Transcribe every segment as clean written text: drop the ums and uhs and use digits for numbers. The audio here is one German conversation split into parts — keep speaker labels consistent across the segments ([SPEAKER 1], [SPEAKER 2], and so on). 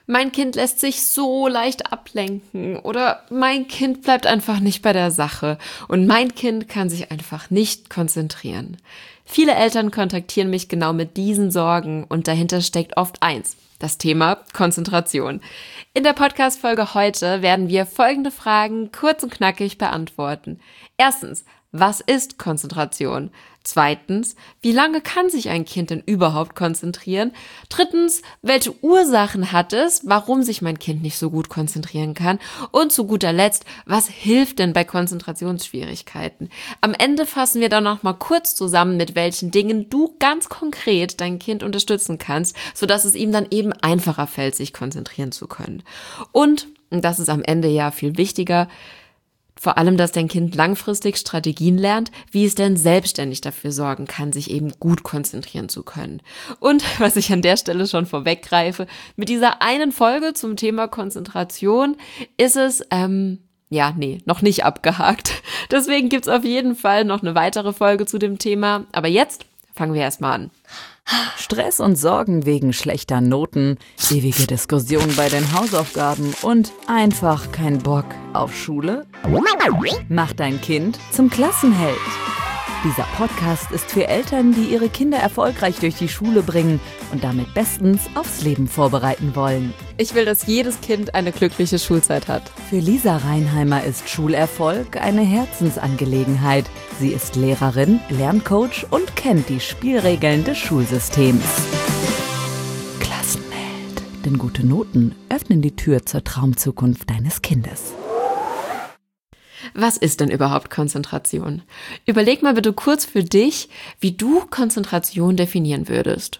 [SPEAKER 1] Mein Kind lässt sich so leicht ablenken oder mein Kind bleibt einfach nicht bei der Sache und mein Kind kann sich einfach nicht konzentrieren. Viele Eltern kontaktieren mich genau mit diesen Sorgen und dahinter steckt oft eins: das Thema Konzentration. In der Podcast-Folge heute werden wir folgende Fragen kurz und knackig beantworten. Erstens, was ist Konzentration? Zweitens, wie lange kann sich ein Kind denn überhaupt konzentrieren? Drittens, welche Ursachen hat es, warum sich mein Kind nicht so gut konzentrieren kann? Und zu guter Letzt, was hilft denn bei Konzentrationsschwierigkeiten? Am Ende fassen wir dann noch mal kurz zusammen, mit welchen Dingen du ganz konkret dein Kind unterstützen kannst, sodass es ihm dann eben einfacher fällt, sich konzentrieren zu können. Und das ist am Ende ja viel wichtiger, vor allem, dass dein Kind langfristig Strategien lernt, wie es denn selbstständig dafür sorgen kann, sich eben gut konzentrieren zu können. Und was ich an der Stelle schon vorweggreife, mit dieser einen Folge zum Thema Konzentration ist es, noch nicht abgehakt. Deswegen gibt's auf jeden Fall noch eine weitere Folge zu dem Thema. Aber jetzt fangen wir erstmal an.
[SPEAKER 2] Stress und Sorgen wegen schlechter Noten, ewige Diskussionen bei den Hausaufgaben und einfach kein Bock auf Schule? Mach dein Kind zum Klassenheld. Dieser Podcast ist für Eltern, die ihre Kinder erfolgreich durch die Schule bringen und damit bestens aufs Leben vorbereiten wollen.
[SPEAKER 1] Ich will, dass jedes Kind eine glückliche Schulzeit hat.
[SPEAKER 2] Für Lisa Reinheimer ist Schulerfolg eine Herzensangelegenheit. Sie ist Lehrerin, Lerncoach und kennt die Spielregeln des Schulsystems. Klassenheld. Denn gute Noten öffnen die Tür zur Traumzukunft deines Kindes.
[SPEAKER 1] Was ist denn überhaupt Konzentration? Überleg mal bitte kurz für dich, wie du Konzentration definieren würdest.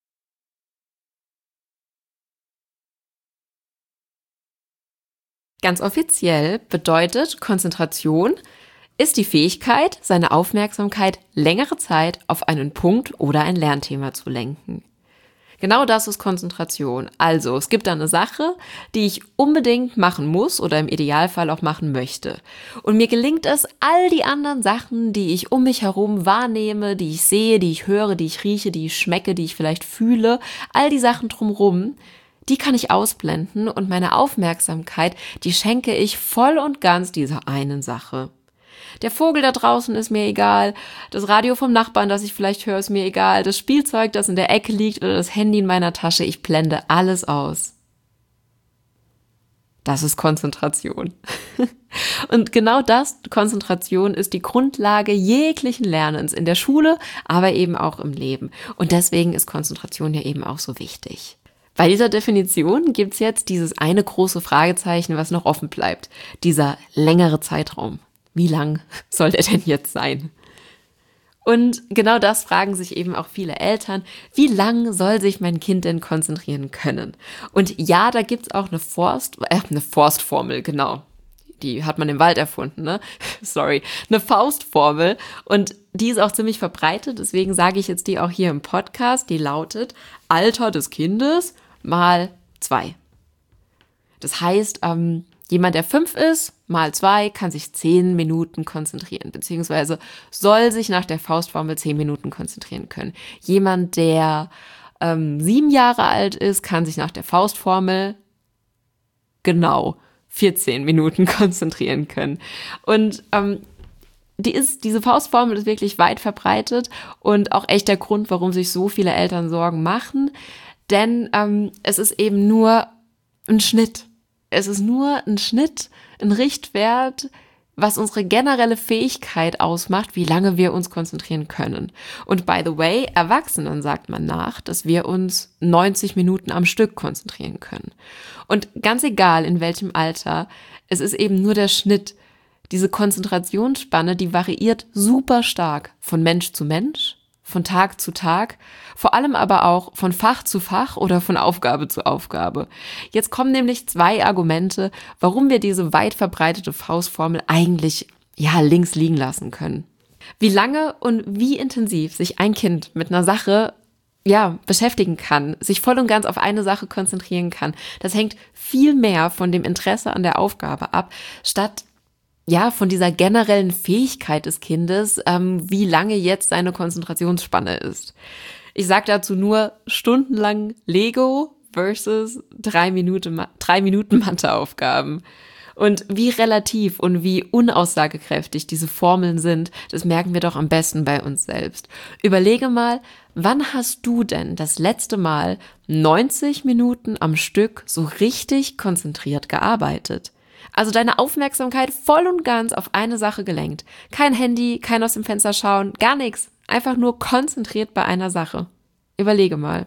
[SPEAKER 1] Ganz offiziell bedeutet Konzentration ist die Fähigkeit, seine Aufmerksamkeit längere Zeit auf einen Punkt oder ein Lernthema zu lenken. Genau das ist Konzentration. Also, es gibt da eine Sache, die ich unbedingt machen muss oder im Idealfall auch machen möchte. Und mir gelingt es, all die anderen Sachen, die ich um mich herum wahrnehme, die ich sehe, die ich höre, die ich rieche, die ich schmecke, die ich vielleicht fühle, all die Sachen drumherum, die kann ich ausblenden und meine Aufmerksamkeit, die schenke ich voll und ganz dieser einen Sache. Der Vogel da draußen ist mir egal, das Radio vom Nachbarn, das ich vielleicht höre, ist mir egal, das Spielzeug, das in der Ecke liegt oder das Handy in meiner Tasche, ich blende alles aus. Das ist Konzentration. Und genau das, Konzentration, ist die Grundlage jeglichen Lernens in der Schule, aber eben auch im Leben. Und deswegen ist Konzentration ja eben auch so wichtig. Bei dieser Definition gibt's jetzt dieses eine große Fragezeichen, was noch offen bleibt. Dieser längere Zeitraum. Wie lang soll der denn jetzt sein? Und genau das fragen sich eben auch viele Eltern. Wie lang soll sich mein Kind denn konzentrieren können? Und ja, da gibt's auch eine Forstformel, genau. Die hat man im Wald erfunden, ne? Sorry. Eine Faustformel. Und die ist auch ziemlich verbreitet. Deswegen sage ich jetzt die auch hier im Podcast. Die lautet: Alter des Kindes mal 2. Das heißt, jemand, der 5 ist, mal 2, kann sich 10 Minuten konzentrieren, beziehungsweise soll sich nach der Faustformel 10 Minuten konzentrieren können. Jemand, der 7 Jahre alt ist, kann sich nach der Faustformel genau 14 Minuten konzentrieren können. Und diese Faustformel ist wirklich weit verbreitet und auch echt der Grund, warum sich so viele Eltern Sorgen machen, denn es ist eben nur ein Schnitt. Es ist nur ein Schnitt, ein Richtwert, was unsere generelle Fähigkeit ausmacht, wie lange wir uns konzentrieren können. Und by the way, Erwachsenen sagt man nach, dass wir uns 90 Minuten am Stück konzentrieren können. Und ganz egal in welchem Alter, es ist eben nur der Schnitt. Diese Konzentrationsspanne, die variiert super stark von Mensch zu Mensch, von Tag zu Tag, vor allem aber auch von Fach zu Fach oder von Aufgabe zu Aufgabe. Jetzt kommen nämlich 2 Argumente, warum wir diese weit verbreitete Faustformel eigentlich links liegen lassen können. Wie lange und wie intensiv sich ein Kind mit einer Sache beschäftigen kann, sich voll und ganz auf eine Sache konzentrieren kann, das hängt viel mehr von dem Interesse an der Aufgabe ab, statt von dieser generellen Fähigkeit des Kindes, wie lange jetzt seine Konzentrationsspanne ist. Ich sage dazu nur, stundenlang Lego versus 3 Minuten Matheaufgaben. Und wie relativ und wie unaussagekräftig diese Formeln sind, das merken wir doch am besten bei uns selbst. Überlege mal, wann hast du denn das letzte Mal 90 Minuten am Stück so richtig konzentriert gearbeitet? Also deine Aufmerksamkeit voll und ganz auf eine Sache gelenkt. Kein Handy, kein aus dem Fenster schauen, gar nichts. Einfach nur konzentriert bei einer Sache. Überlege mal.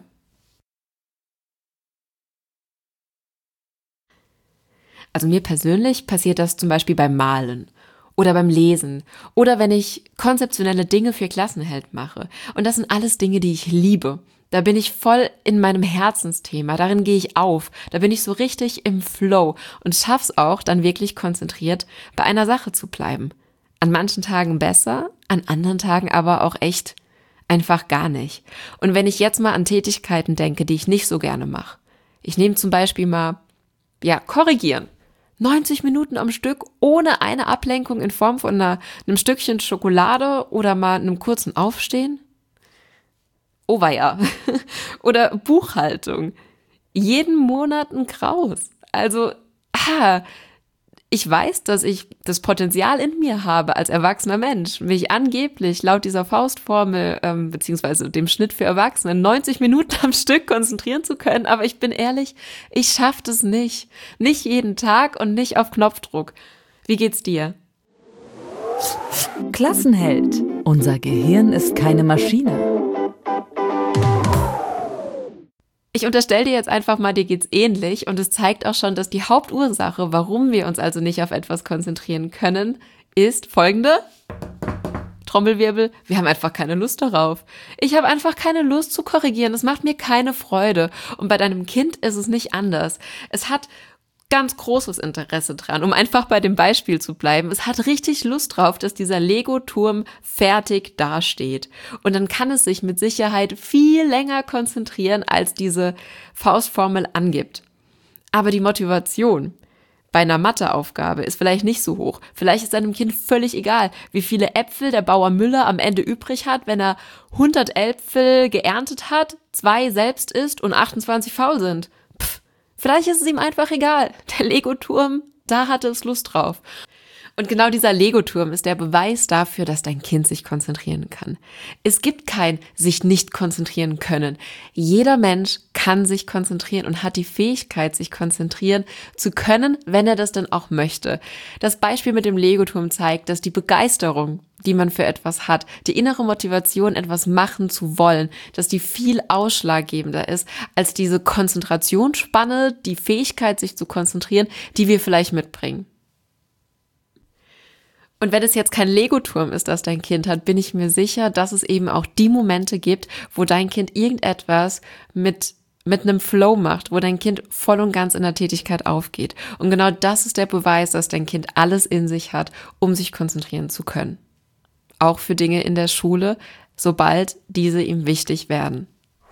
[SPEAKER 1] Also mir persönlich passiert das zum Beispiel beim Malen oder beim Lesen oder wenn ich konzeptionelle Dinge für Klassenheld mache. Und das sind alles Dinge, die ich liebe. Da bin ich voll in meinem Herzensthema, darin gehe ich auf, da bin ich so richtig im Flow und schaff's auch, dann wirklich konzentriert bei einer Sache zu bleiben. An manchen Tagen besser, an anderen Tagen aber auch echt einfach gar nicht. Und wenn ich jetzt mal an Tätigkeiten denke, die ich nicht so gerne mache. Ich nehme zum Beispiel mal, korrigieren. 90 Minuten am Stück ohne eine Ablenkung in Form von einem Stückchen Schokolade oder mal einem kurzen Aufstehen? Oh weia. Oder Buchhaltung. Jeden Monat ein Graus. Also, ich weiß, dass ich das Potenzial in mir habe als erwachsener Mensch, mich angeblich laut dieser Faustformel beziehungsweise dem Schnitt für Erwachsene 90 Minuten am Stück konzentrieren zu können. Aber ich bin ehrlich, ich schaffe das nicht. Nicht jeden Tag und nicht auf Knopfdruck. Wie geht's dir?
[SPEAKER 2] Klassenheld. Unser Gehirn ist keine Maschine.
[SPEAKER 1] Ich unterstelle dir jetzt einfach mal, dir geht's ähnlich und es zeigt auch schon, dass die Hauptursache, warum wir uns also nicht auf etwas konzentrieren können, ist folgende. Trommelwirbel, wir haben einfach keine Lust darauf. Ich habe einfach keine Lust zu korrigieren, es macht mir keine Freude. Und bei deinem Kind ist es nicht anders. Es hat ganz großes Interesse dran, um einfach bei dem Beispiel zu bleiben. Es hat richtig Lust drauf, dass dieser Lego-Turm fertig dasteht. Und dann kann es sich mit Sicherheit viel länger konzentrieren, als diese Faustformel angibt. Aber die Motivation bei einer Matheaufgabe ist vielleicht nicht so hoch. Vielleicht ist einem Kind völlig egal, wie viele Äpfel der Bauer Müller am Ende übrig hat, wenn er 100 Äpfel geerntet hat, 2 selbst isst und 28 faul sind. Vielleicht ist es ihm einfach egal. Der Lego-Turm, da hatte es Lust drauf. Und genau dieser Lego-Turm ist der Beweis dafür, dass dein Kind sich konzentrieren kann. Es gibt kein sich nicht konzentrieren können. Jeder Mensch kann sich konzentrieren und hat die Fähigkeit, sich konzentrieren zu können, wenn er das dann auch möchte. Das Beispiel mit dem Lego-Turm zeigt, dass die Begeisterung, die man für etwas hat, die innere Motivation, etwas machen zu wollen, dass die viel ausschlaggebender ist als diese Konzentrationsspanne, die Fähigkeit, sich zu konzentrieren, die wir vielleicht mitbringen. Und wenn es jetzt kein Lego-Turm ist, das dein Kind hat, bin ich mir sicher, dass es eben auch die Momente gibt, wo dein Kind irgendetwas mit einem Flow macht, wo dein Kind voll und ganz in der Tätigkeit aufgeht. Und genau das ist der Beweis, dass dein Kind alles in sich hat, um sich konzentrieren zu können. Auch für Dinge in der Schule, sobald diese ihm wichtig werden.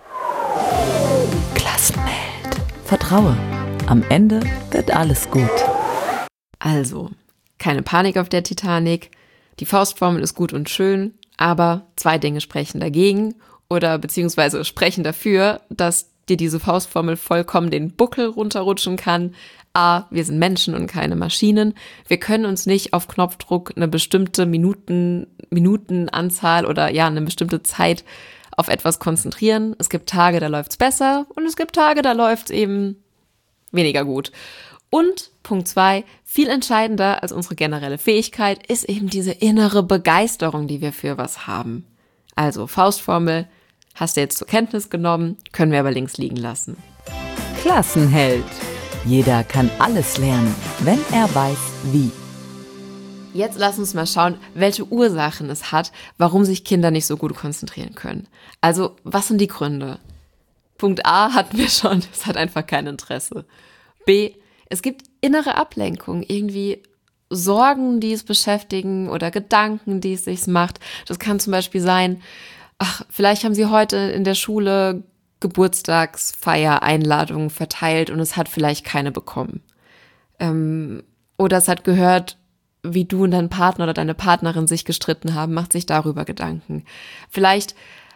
[SPEAKER 2] Klassenheld. Vertraue. Am Ende wird alles gut.
[SPEAKER 1] Also, keine Panik auf der Titanic. Die Faustformel ist gut und schön, aber 2 Dinge sprechen dagegen oder beziehungsweise sprechen dafür, dass dir diese Faustformel vollkommen den Buckel runterrutschen kann. A, wir sind Menschen und keine Maschinen. Wir können uns nicht auf Knopfdruck eine bestimmte Minutenanzahl oder eine bestimmte Zeit auf etwas konzentrieren. Es gibt Tage, da läuft's besser und es gibt Tage, da läuft's eben weniger gut. Und Punkt 2, viel entscheidender als unsere generelle Fähigkeit ist eben diese innere Begeisterung, die wir für was haben. Also Faustformel, hast du jetzt zur Kenntnis genommen, können wir aber links liegen lassen.
[SPEAKER 2] Klassenheld. Jeder kann alles lernen, wenn er weiß, wie.
[SPEAKER 1] Jetzt lass uns mal schauen, welche Ursachen es hat, warum sich Kinder nicht so gut konzentrieren können. Also, was sind die Gründe? Punkt A hatten wir schon, es hat einfach kein Interesse. B, es gibt innere Ablenkung, irgendwie Sorgen, die es beschäftigen oder Gedanken, die es sich macht. Das kann zum Beispiel sein, vielleicht haben sie heute in der Schule Geburtstagsfeier-Einladungen verteilt und es hat vielleicht keine bekommen. Oder es hat gehört, wie du und dein Partner oder deine Partnerin sich gestritten haben, macht sich darüber Gedanken. Vielleicht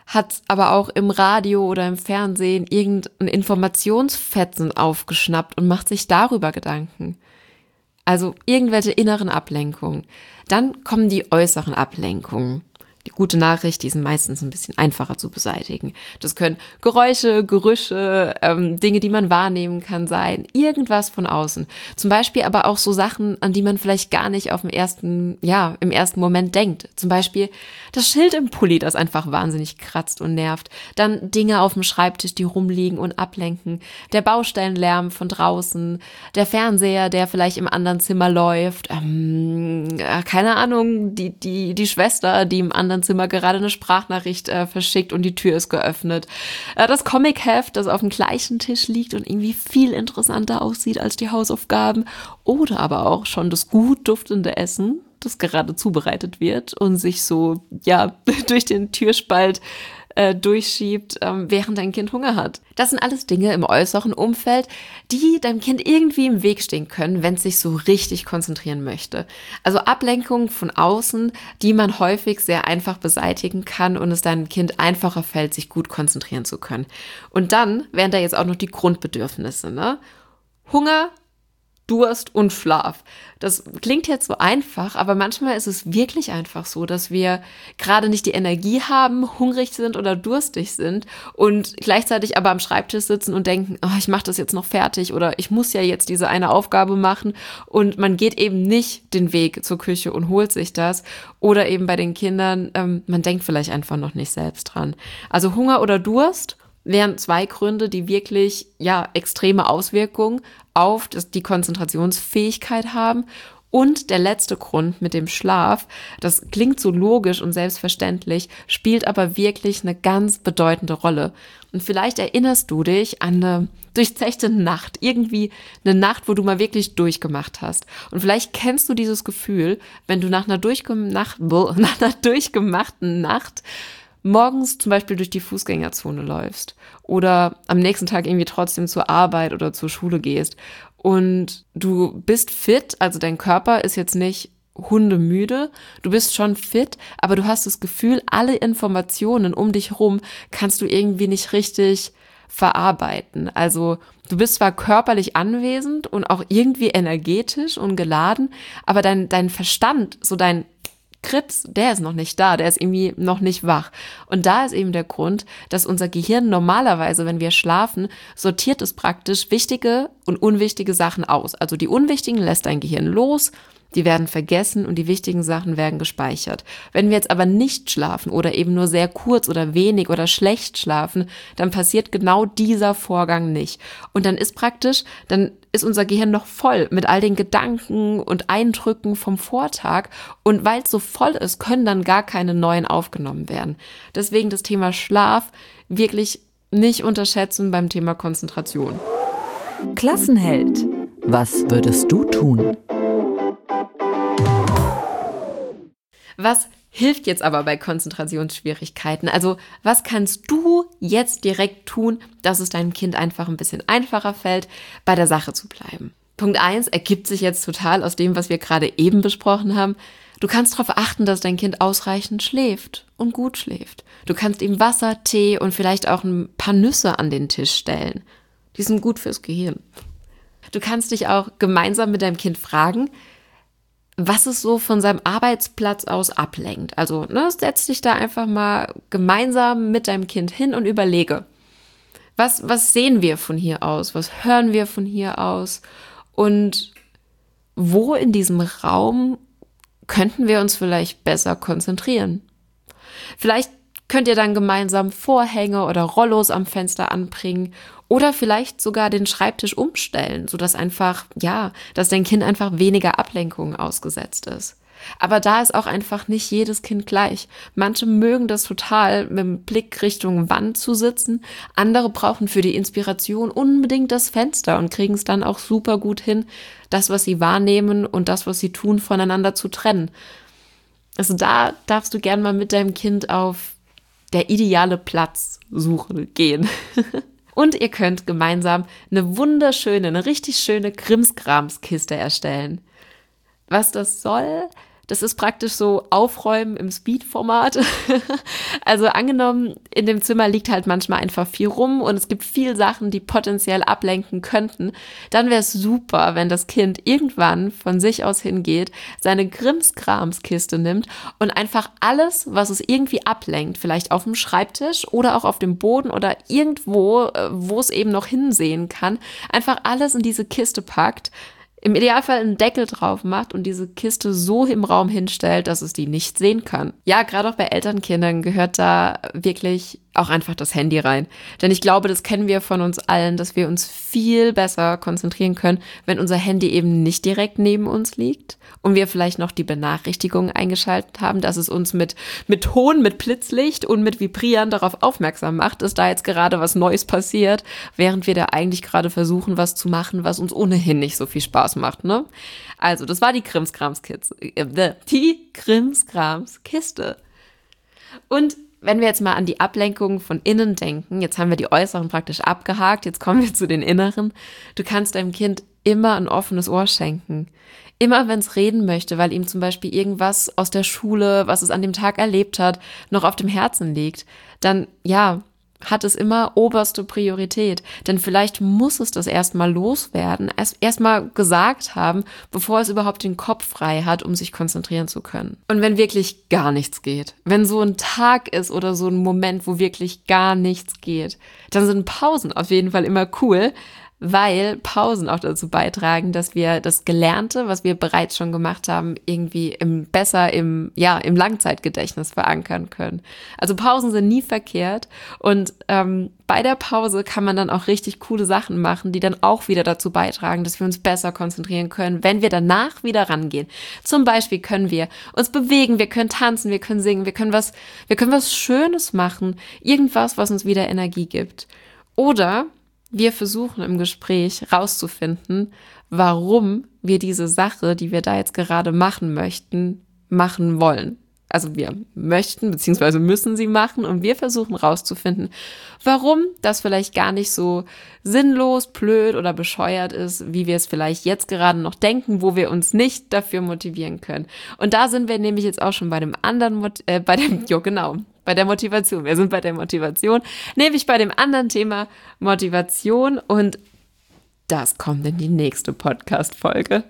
[SPEAKER 1] hat aber auch im Radio oder im Fernsehen irgendein Informationsfetzen aufgeschnappt und macht sich darüber Gedanken. Also irgendwelche inneren Ablenkungen. Dann kommen die äußeren Ablenkungen. Die gute Nachricht, die sind meistens ein bisschen einfacher zu beseitigen. Das können Geräusche, Gerüche, Dinge, die man wahrnehmen kann sein, irgendwas von außen. Zum Beispiel aber auch so Sachen, an die man vielleicht gar nicht im ersten Moment denkt. Zum Beispiel das Schild im Pulli, das einfach wahnsinnig kratzt und nervt. Dann Dinge auf dem Schreibtisch, die rumliegen und ablenken. Der Baustellenlärm von draußen. Der Fernseher, der vielleicht im anderen Zimmer läuft. Keine Ahnung, die Schwester, die im anderen Zimmer gerade eine Sprachnachricht verschickt und die Tür ist geöffnet. Das Comicheft, das auf dem gleichen Tisch liegt und irgendwie viel interessanter aussieht als die Hausaufgaben. Oder aber auch schon das gut duftende Essen, das gerade zubereitet wird und sich so, durch den Türspalt durchschiebt, während dein Kind Hunger hat. Das sind alles Dinge im äußeren Umfeld, die deinem Kind irgendwie im Weg stehen können, wenn es sich so richtig konzentrieren möchte. Also Ablenkungen von außen, die man häufig sehr einfach beseitigen kann und es deinem Kind einfacher fällt, sich gut konzentrieren zu können. Und dann wären da jetzt auch noch die Grundbedürfnisse, ne? Hunger, Durst und Schlaf. Das klingt jetzt so einfach, aber manchmal ist es wirklich einfach so, dass wir gerade nicht die Energie haben, hungrig sind oder durstig sind und gleichzeitig aber am Schreibtisch sitzen und denken, oh, ich mache das jetzt noch fertig oder ich muss ja jetzt diese eine Aufgabe machen und man geht eben nicht den Weg zur Küche und holt sich das oder eben bei den Kindern, man denkt vielleicht einfach noch nicht selbst dran. Also Hunger oder Durst wären 2 Gründe, die wirklich extreme Auswirkungen auf die Konzentrationsfähigkeit haben. Und der letzte Grund mit dem Schlaf, das klingt so logisch und selbstverständlich, spielt aber wirklich eine ganz bedeutende Rolle. Und vielleicht erinnerst du dich an eine durchzechte Nacht, irgendwie eine Nacht, wo du mal wirklich durchgemacht hast. Und vielleicht kennst du dieses Gefühl, wenn du nach einer durchgemachten Nacht morgens zum Beispiel durch die Fußgängerzone läufst oder am nächsten Tag irgendwie trotzdem zur Arbeit oder zur Schule gehst und du bist fit, also dein Körper ist jetzt nicht hundemüde, du bist schon fit, aber du hast das Gefühl, alle Informationen um dich herum kannst du irgendwie nicht richtig verarbeiten. Also du bist zwar körperlich anwesend und auch irgendwie energetisch und geladen, aber dein Verstand, so dein Krips, der ist noch nicht da, der ist irgendwie noch nicht wach. Und da ist eben der Grund, dass unser Gehirn normalerweise, wenn wir schlafen, sortiert es praktisch wichtige und unwichtige Sachen aus. Also die unwichtigen lässt dein Gehirn los, die werden vergessen und die wichtigen Sachen werden gespeichert. Wenn wir jetzt aber nicht schlafen oder eben nur sehr kurz oder wenig oder schlecht schlafen, dann passiert genau dieser Vorgang nicht. Und dann ist unser Gehirn noch voll mit all den Gedanken und Eindrücken vom Vortag. Und weil es so voll ist, können dann gar keine neuen aufgenommen werden. Deswegen das Thema Schlaf wirklich nicht unterschätzen beim Thema Konzentration.
[SPEAKER 2] Klassenheld, was würdest du tun?
[SPEAKER 1] Was hilft jetzt aber bei Konzentrationsschwierigkeiten? Also was kannst du jetzt direkt tun, dass es deinem Kind einfach ein bisschen einfacher fällt, bei der Sache zu bleiben? Punkt 1 ergibt sich jetzt total aus dem, was wir gerade eben besprochen haben. Du kannst darauf achten, dass dein Kind ausreichend schläft und gut schläft. Du kannst ihm Wasser, Tee und vielleicht auch ein paar Nüsse an den Tisch stellen. Die sind gut fürs Gehirn. Du kannst dich auch gemeinsam mit deinem Kind fragen, was es so von seinem Arbeitsplatz aus ablenkt. Also setz dich da einfach mal gemeinsam mit deinem Kind hin und überlege, was sehen wir von hier aus? Was hören wir von hier aus? Und wo in diesem Raum könnten wir uns vielleicht besser konzentrieren? Vielleicht könnt ihr dann gemeinsam Vorhänge oder Rollos am Fenster anbringen oder vielleicht sogar den Schreibtisch umstellen, sodass dass dein Kind einfach weniger Ablenkungen ausgesetzt ist. Aber da ist auch einfach nicht jedes Kind gleich. Manche mögen das total, mit dem Blick Richtung Wand zu sitzen. Andere brauchen für die Inspiration unbedingt das Fenster und kriegen es dann auch super gut hin, das, was sie wahrnehmen und das, was sie tun, voneinander zu trennen. Also da darfst du gern mal mit deinem Kind auf der ideale Platzsuche gehen. Und ihr könnt gemeinsam eine richtig schöne Krimskrams-Kiste erstellen. Was das soll, Das ist praktisch so Aufräumen im Speed-Format. Also angenommen, in dem Zimmer liegt halt manchmal einfach viel rum und es gibt viel Sachen, die potenziell ablenken könnten. Dann wäre es super, wenn das Kind irgendwann von sich aus hingeht, seine Krimskramskiste nimmt und einfach alles, was es irgendwie ablenkt, vielleicht auf dem Schreibtisch oder auch auf dem Boden oder irgendwo, wo es eben noch hinsehen kann, einfach alles in diese Kiste packt, im Idealfall einen Deckel drauf macht und diese Kiste so im Raum hinstellt, dass es die nicht sehen kann. Ja, gerade auch bei Elternkindern gehört da wirklich auch einfach das Handy rein. Denn ich glaube, das kennen wir von uns allen, dass wir uns viel besser konzentrieren können, wenn unser Handy eben nicht direkt neben uns liegt und wir vielleicht noch die Benachrichtigungen eingeschaltet haben, dass es uns mit Ton, mit Blitzlicht und mit Vibrieren darauf aufmerksam macht, dass da jetzt gerade was Neues passiert, während wir da eigentlich gerade versuchen, was zu machen, was uns ohnehin nicht so viel Spaß macht, ne? Also, das war die Krimskramskiste. Und wenn wir jetzt mal an die Ablenkungen von innen denken, jetzt haben wir die äußeren praktisch abgehakt, jetzt kommen wir zu den inneren. Du kannst deinem Kind immer ein offenes Ohr schenken. Immer wenn es reden möchte, weil ihm zum Beispiel irgendwas aus der Schule, was es an dem Tag erlebt hat, noch auf dem Herzen liegt, dann hat es immer oberste Priorität. Denn vielleicht muss es das erstmal loswerden, erstmal gesagt haben, bevor es überhaupt den Kopf frei hat, um sich konzentrieren zu können. Und wenn wirklich gar nichts geht, wenn so ein Tag ist oder so ein Moment, wo wirklich gar nichts geht, dann sind Pausen auf jeden Fall immer cool, weil Pausen auch dazu beitragen, dass wir das Gelernte, was wir bereits schon gemacht haben, irgendwie besser im Langzeitgedächtnis verankern können. Also Pausen sind nie verkehrt und bei der Pause kann man dann auch richtig coole Sachen machen, die dann auch wieder dazu beitragen, dass wir uns besser konzentrieren können, wenn wir danach wieder rangehen. Zum Beispiel können wir uns bewegen, wir können tanzen, wir können singen, wir können was Schönes machen, irgendwas, was uns wieder Energie gibt. Oder wir versuchen im Gespräch rauszufinden, warum wir diese Sache, die wir da jetzt gerade machen möchten, machen wollen. Also wir möchten bzw. müssen sie machen und wir versuchen rauszufinden, warum das vielleicht gar nicht so sinnlos, blöd oder bescheuert ist, wie wir es vielleicht jetzt gerade noch denken, wo wir uns nicht dafür motivieren können. Und da sind wir nämlich jetzt auch schon bei dem anderen, bei der Motivation. Wir sind bei der Motivation, nämlich bei dem anderen Thema Motivation und das kommt in die nächste Podcast-Folge.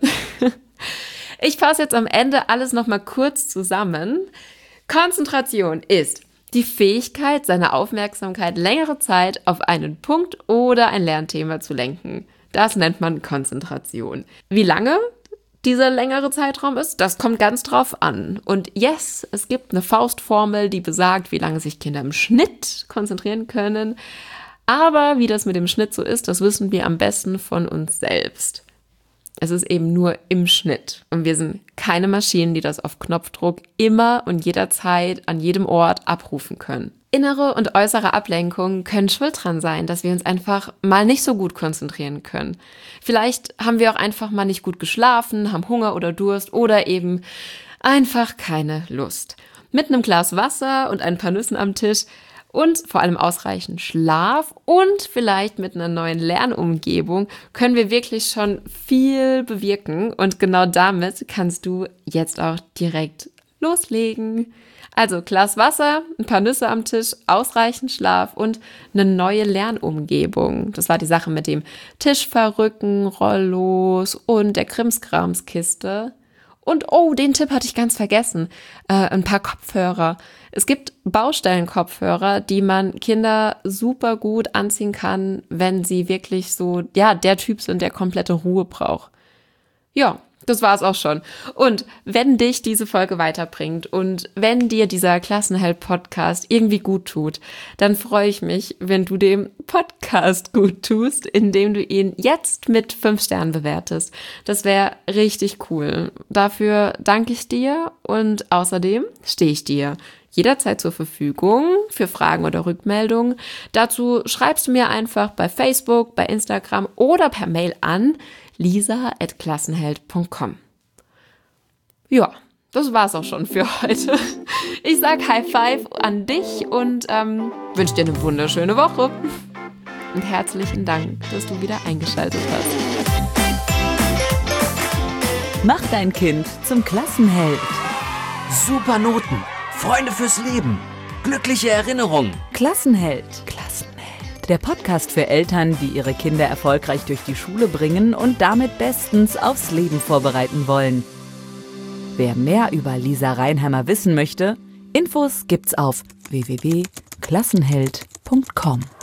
[SPEAKER 1] Ich fasse jetzt am Ende alles nochmal kurz zusammen. Konzentration ist die Fähigkeit, seine Aufmerksamkeit längere Zeit auf einen Punkt oder ein Lernthema zu lenken. Das nennt man Konzentration. Wie lange dieser längere Zeitraum ist, das kommt ganz drauf an. Und yes, es gibt eine Faustformel, die besagt, wie lange sich Kinder im Schnitt konzentrieren können. Aber wie das mit dem Schnitt so ist, das wissen wir am besten von uns selbst. Es ist eben nur im Schnitt. Und wir sind keine Maschinen, die das auf Knopfdruck immer und jederzeit an jedem Ort abrufen können. Innere und äußere Ablenkungen können schuld dran sein, dass wir uns einfach mal nicht so gut konzentrieren können. Vielleicht haben wir auch einfach mal nicht gut geschlafen, haben Hunger oder Durst oder eben einfach keine Lust. Mit einem Glas Wasser und ein paar Nüssen am Tisch und vor allem ausreichend Schlaf und vielleicht mit einer neuen Lernumgebung können wir wirklich schon viel bewirken. Und genau damit kannst du jetzt auch direkt loslegen. Also Glas Wasser, ein paar Nüsse am Tisch, ausreichend Schlaf und eine neue Lernumgebung. Das war die Sache mit dem Tischverrücken, Rollos und der Krimskramskiste. Und den Tipp hatte ich ganz vergessen, ein paar Kopfhörer. Es gibt Baustellenkopfhörer, die man Kinder super gut anziehen kann, wenn sie wirklich so, der Typ sind, der komplette Ruhe braucht. Ja, das war's auch schon. Und wenn dich diese Folge weiterbringt und wenn dir dieser Klassenheld-Podcast irgendwie gut tut, dann freue ich mich, wenn du dem Podcast gut tust, indem du ihn jetzt mit 5 Sternen bewertest. Das wäre richtig cool. Dafür danke ich dir und außerdem stehe ich dir jederzeit zur Verfügung für Fragen oder Rückmeldungen. Dazu schreibst du mir einfach bei Facebook, bei Instagram oder per Mail an lisa@klassenheld.com. Ja, das war's auch schon für heute. Ich sag High Five an dich und wünsche dir eine wunderschöne Woche. Und herzlichen Dank, dass du wieder eingeschaltet hast.
[SPEAKER 2] Mach dein Kind zum Klassenheld.
[SPEAKER 3] super Noten, Freunde fürs Leben, glückliche Erinnerungen.
[SPEAKER 2] Klassenheld. Der Podcast für Eltern, die ihre Kinder erfolgreich durch die Schule bringen und damit bestens aufs Leben vorbereiten wollen. Wer mehr über Lisa Reinheimer wissen möchte, Infos gibt's auf www.klassenheld.com.